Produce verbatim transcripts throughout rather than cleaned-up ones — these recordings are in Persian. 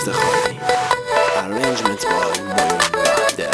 دست خالی. Arrangement by معین وحده.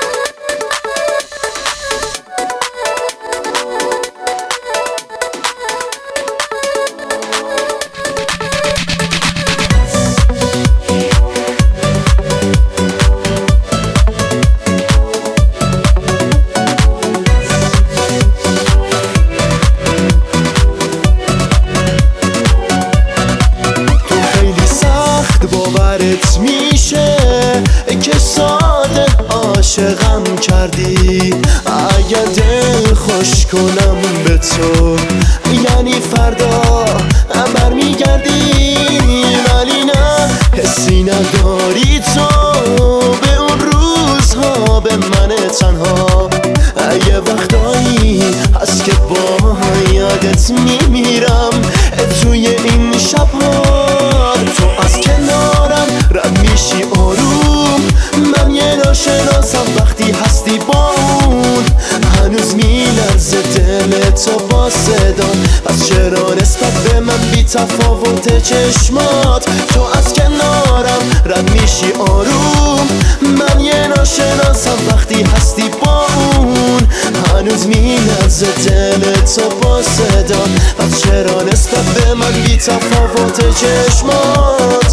باورت میشه که ساده عاشقم کردی. اگه دل خوش کنم به تو یعنی فردا برمیگردی، ولی نه حسی نداری تو به اون روزها به من تنها. یه وقتایی هست که با یادت میمیرم توی این شبها. تو از کنارم رد میشی آروم، من یه ناشناسم وقتی هستی با اون. هنوز میلرزه دل تو با صدام، پس چرا نسبت به من بی تفاوت چشمات؟ تو از کنارم رد میشی آروم، من یه ناشناسم وقتی هستی با اون. هنوز میلرزه دل تو با صدام، پس چرا نسبت به من بی تفاوت چشمات؟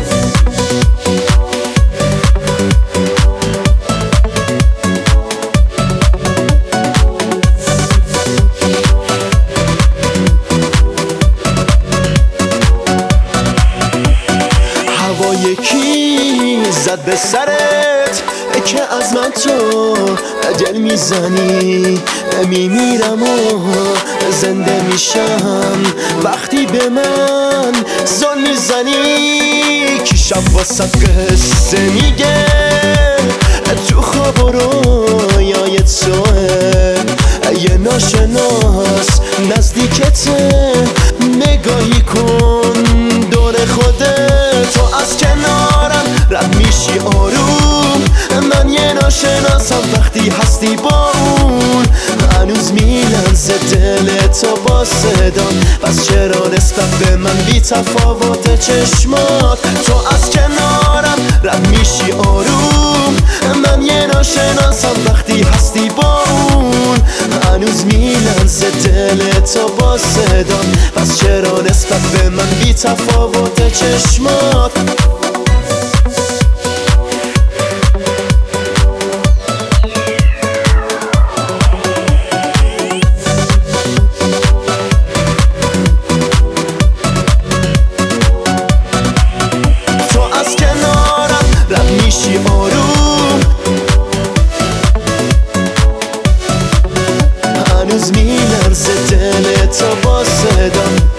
یکی زد به سرت که از من تو دل میزنی. میمیرم و زنده میشم وقتی به من زن میزنی. کی شب واسه قصه میگه تو خواب و رویای توه، یه ناشناس نزدیکته. نگاهی کن دور خودت، تو از کنارم رد میشی آروم، من یه ناشناسم وقتی هستی با اون. هنوز میلرزه دل تو با صدام، پس چرا نسبت به من بی تفاوت چشمات؟ تو از کنارم رد میشی آروم، من یه ناشناسم وقتی هستی با اون. هنوز میلرزه دل تو با صدام، پس چرا نسبت به من بی تفاوت چشمات؟ تو از کنارم رد میشی آروم، هنوز میلرزه دل تو با صدام.